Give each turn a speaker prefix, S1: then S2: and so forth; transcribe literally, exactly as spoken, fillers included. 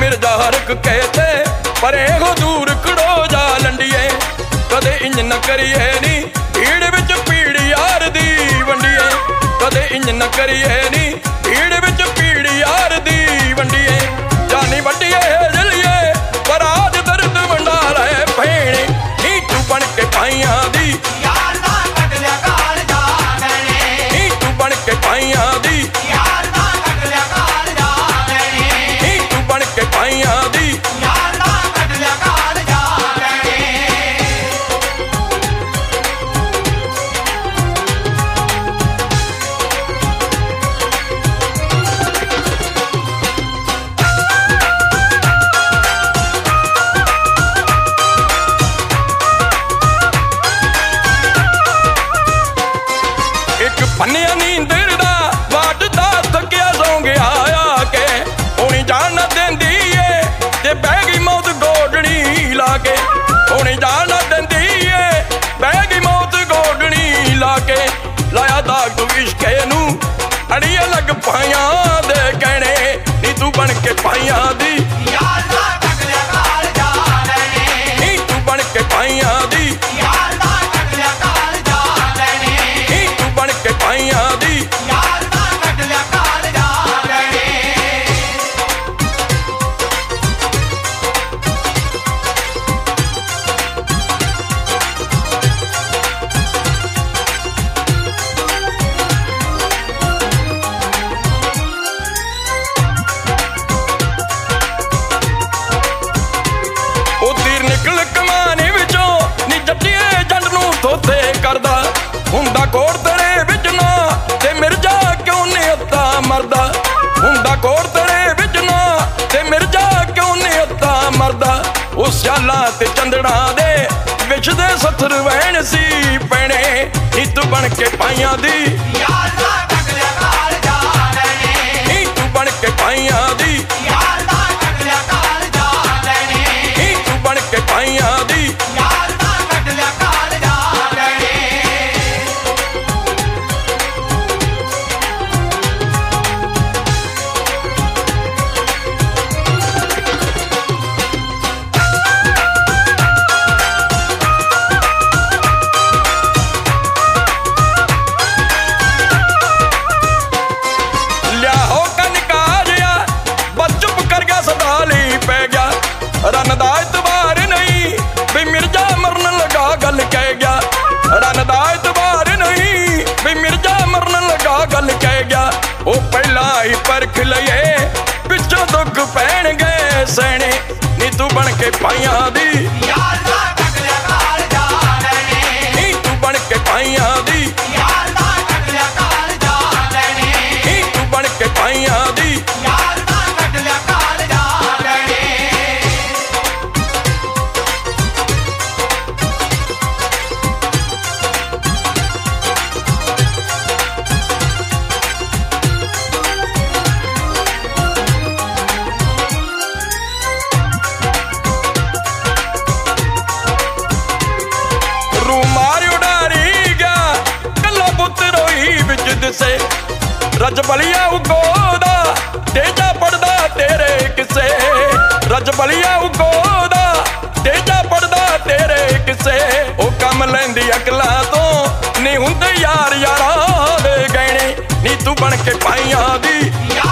S1: मिर्जा हरक कहते परे हो दूर खड़ो जा लंडिए कदे इंज न करिए नी भीड़ विच पीड़ यार दी वंडिए कदे इंज न करिए नी भीड़ विच पीड़ यार दी वंडिए जानी वड्डिए जलिए पर आज दर्द वंडा रहे भेणे नी तू बन के पाइयां दी यार दा कट लिया काल जा गणे नी तू बन के पाइयां दी यार दा कट लिया काल जा गणे नी तू बन के पाइयां दी यार दा कट लिया काल जा गणे पन्निया नींदर दा वाटदा थकिया सौ गया आके हुणी जान न देंदी ए ते बह गई मौत गोडनी लाके हुणी जान न देंदी ए बह गई मौत गोडनी लाके लाया दाग तू इश्के नू अड़िया लग पाइयां दे कहने नी तू बन के पाइयां दी यार दा कट लिया काल जा गणे नी तू बन के पाइयां दी यार दा कट लिया काल जा गणे नी तू बन के पाइयां दी यार दा कट लिया काल जा गणे ओ तीर निकल कमाने विचों नी जट्टिए जंड नू थोथे करदा हुंदा कोड़ तेरे विच ना ते मिर्जा क्यों ने अत्ता मरदा हुंदा कोड़ तेरे विच ना ते मिर्जा क्यों ने अत्ता मरदा ओ स्याला ते चंदड़ा दे विच दे सत्थर वहण सी पैणे नी तू बन के पाइयां दी यार दा कट लिया काल जा गणे नी तू बन के पाइयां दी यार दा कट लिया काल जा गणे नी तू बन के पाइयां दी यार दा कट लिया काल जा गणे रन दा इतबार नहीं भी मिर्जा मरन लगा गल कह गया रन दा इतबार नहीं भी मिर्जा मरन लगा गल कह गया ओ पहला ही परख लइए पिछों दुख पैण गए सैने नी तू बन के पाइयां दी यार दा कट लिया काल जा गणे नी तू बन के पाइयां दी यार दा कट लिया काल जा गणे नी तू बन के पाइयां दी यार दा कट लिया काल जा गणे से रज बलिया उगोदा तेजा पड़दा तेरे किसे रज बलिया उगोदा तेजा पड़दा तेरे किसे ओ कम लैंदी अकला तो नी हुंदे यार यारा दे गहने नी तू बन के पाइयां दी